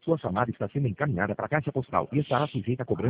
Sua chamada está sendo encaminhada para a caixa postal e estará sujeita a cobrança